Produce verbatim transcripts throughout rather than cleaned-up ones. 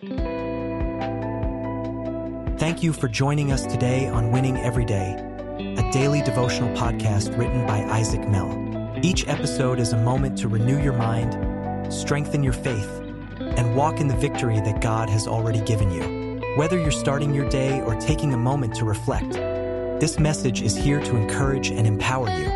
Thank you for joining us today on Winning Every Day, a daily devotional podcast written by Isaac Mell. Each episode is a moment to renew your mind, strengthen your faith, and walk in the victory that God has already given you. Whether you're starting your day or taking a moment to reflect, this message is here to encourage and empower you.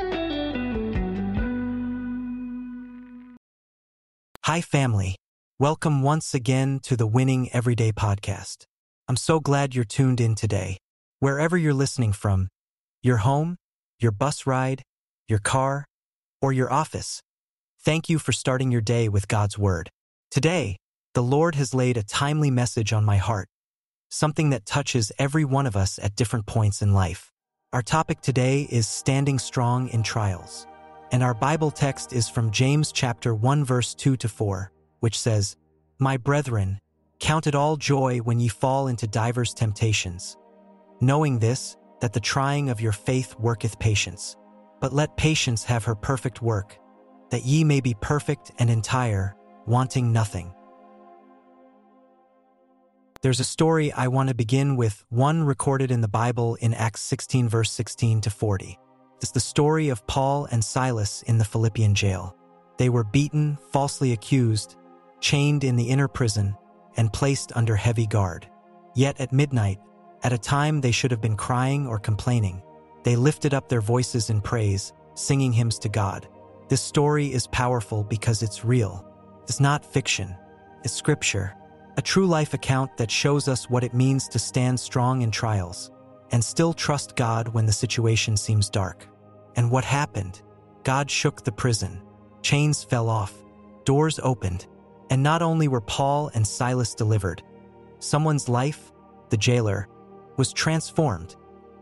Hi, family. Welcome once again to the Winning Everyday podcast. I'm so glad you're tuned in today. Wherever you're listening from, your home, your bus ride, your car, or your office, thank you for starting your day with God's Word. Today, the Lord has laid a timely message on my heart, something that touches every one of us at different points in life. Our topic today is standing strong in trials, and our Bible text is from James chapter one verse two to four, which says, "My brethren, count it all joy when ye fall into divers temptations, knowing this, that the trying of your faith worketh patience. But let patience have her perfect work, that ye may be perfect and entire, wanting nothing." There's a story I want to begin with, one recorded in the Bible in Acts sixteen verse sixteen to forty. It's the story of Paul and Silas in the Philippian jail. They were beaten, falsely accused, chained in the inner prison, and placed under heavy guard. Yet at midnight, at a time they should have been crying or complaining, they lifted up their voices in praise, singing hymns to God. This story is powerful because it's real. It's not fiction. It's scripture, a true life account that shows us what it means to stand strong in trials and still trust God when the situation seems dark. And what happened? God shook the prison. Chains fell off. Doors opened. And not only were Paul and Silas delivered, someone's life, the jailer, was transformed.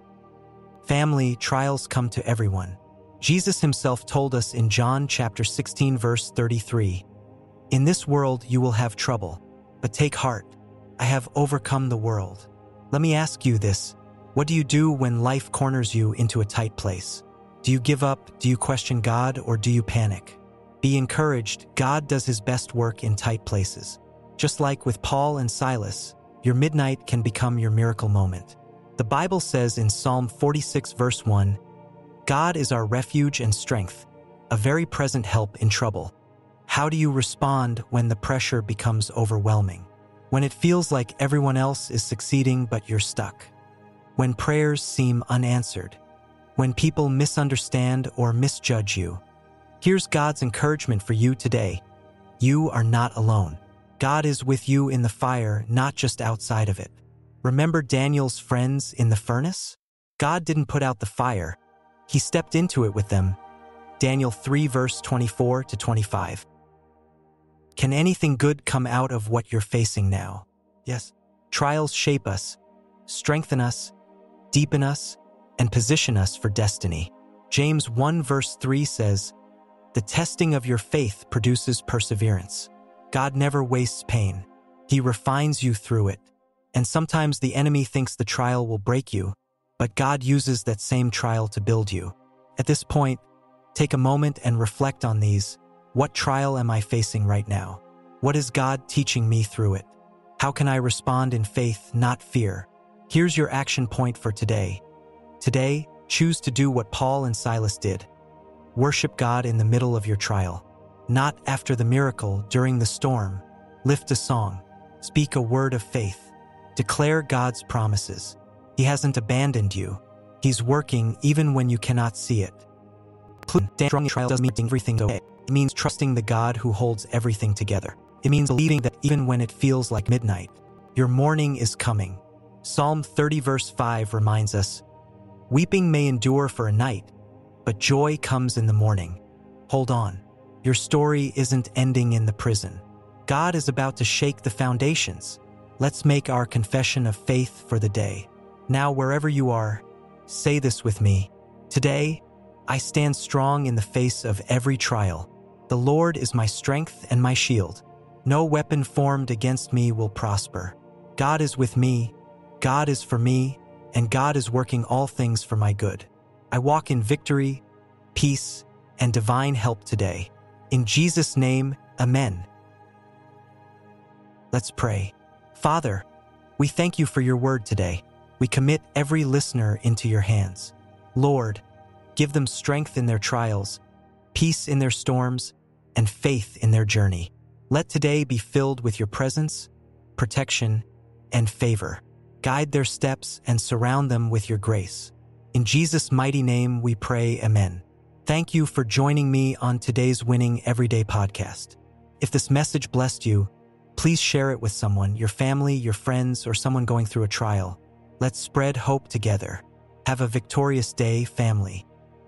Family, trials come to everyone. Jesus himself told us in John chapter sixteen verse thirty-three, "In this world you will have trouble, but take heart, I have overcome the world." Let me ask you this: what do you do when life corners you into a tight place? Do you give up? Do you question God? Or do you panic? Be encouraged. God does his best work in tight places. Just like with Paul and Silas, your midnight can become your miracle moment. The Bible says in Psalm forty-six verse one, "God is our refuge and strength, a very present help in trouble." How do you respond when the pressure becomes overwhelming? When it feels like everyone else is succeeding but you're stuck? When prayers seem unanswered? When people misunderstand or misjudge you? Here's God's encouragement for you today. You are not alone. God is with you in the fire, not just outside of it. Remember Daniel's friends in the furnace? God didn't put out the fire. He stepped into it with them. Daniel three verse twenty-four to twenty-five. Can anything good come out of what you're facing now? Yes. Trials shape us, strengthen us, deepen us, and position us for destiny. James one verse three says, "The testing of your faith produces perseverance." God never wastes pain. He refines you through it. And sometimes the enemy thinks the trial will break you, but God uses that same trial to build you. At this point, take a moment and reflect on these. What trial am I facing right now? What is God teaching me through it? How can I respond in faith, not fear? Here's your action point for today. Today, choose to do what Paul and Silas did. Worship God in the middle of your trial. Not after the miracle, during the storm. Lift a song. Speak a word of faith. Declare God's promises. He hasn't abandoned you. He's working even when you cannot see it. Standing strong in trial doesn't mean everything's okay. It means trusting the God who holds everything together. It means believing that even when it feels like midnight, your morning is coming. Psalm thirty verse five reminds us, "Weeping may endure for a night, but joy comes in the morning." Hold on. Your story isn't ending in the prison. God is about to shake the foundations. Let's make our confession of faith for the day. Now, wherever you are, say this with me. Today, I stand strong in the face of every trial. The Lord is my strength and my shield. No weapon formed against me will prosper. God is with me, God is for me, and God is working all things for my good. I walk in victory, peace, and divine help today. In Jesus' name, amen. Let's pray. Father, we thank you for your word today. We commit every listener into your hands. Lord, give them strength in their trials, peace in their storms, and faith in their journey. Let today be filled with your presence, protection, and favor. Guide their steps and surround them with your grace. In Jesus' mighty name we pray, amen. Thank you for joining me on today's Winning Everyday podcast. If this message blessed you, please share it with someone, your family, your friends, or someone going through a trial. Let's spread hope together. Have a victorious day, family.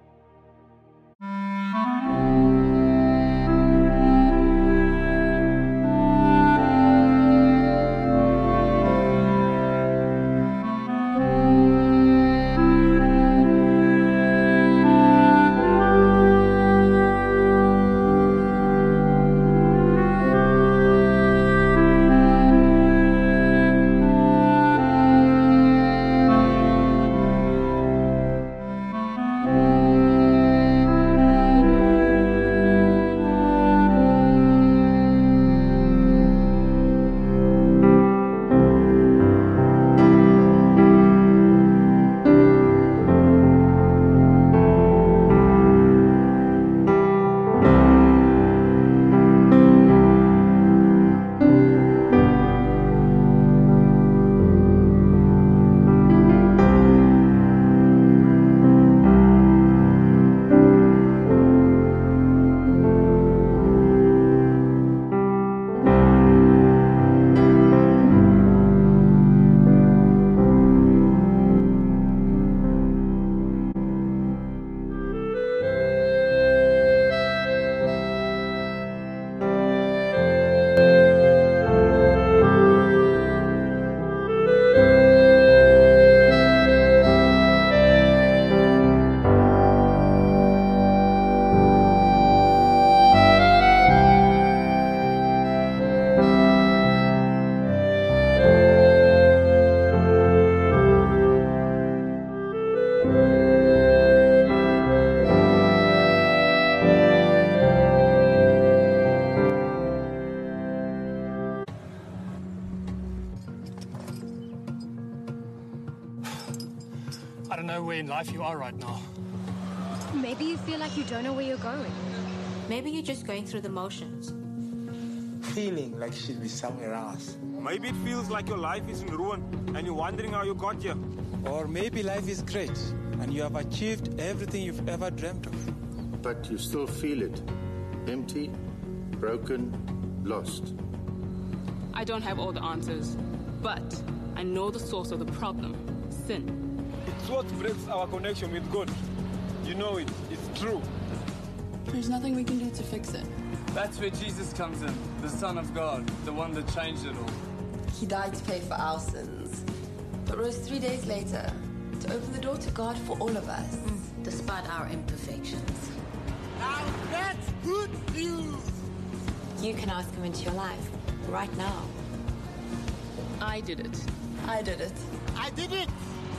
I don't know where in life you are right now. Maybe you feel like you don't know where you're going. Maybe you're just going through the motions. Feeling like you should be somewhere else. Maybe it feels like your life is in ruin and you're wondering how you got here. Or maybe life is great and you have achieved everything you've ever dreamt of. But you still feel it. Empty, broken, lost. I don't have all the answers, but I know the source of the problem, sin. It's what breaks our connection with God. You know it. It's true. There's nothing we can do to fix it. That's where Jesus comes in, the Son of God, the one that changed it all. He died to pay for our sins, but rose three days later to open the door to God for all of us. Mm, despite our imperfections. Now that's good news! You can ask him into your life, right now. I did it. I did it. I did it!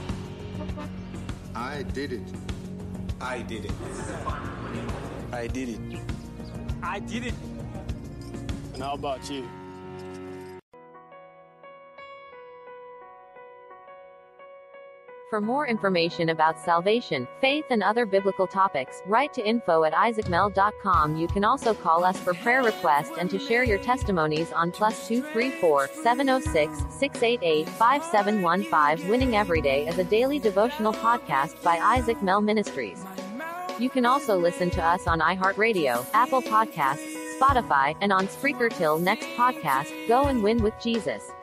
I did it. I did it. I did it. I did it. And how about you? For more information about salvation, faith, and other biblical topics, write to info at isaac mel dot com. You can also call us for prayer requests and to share your testimonies on plus two three four, seven oh six, six eight eight, five seven one five. Winning Everyday is a daily devotional podcast by Isaac Mel Ministries. You can also listen to us on iHeartRadio, Apple Podcasts, Spotify, and on Spreaker. Till next podcast, go and win with Jesus.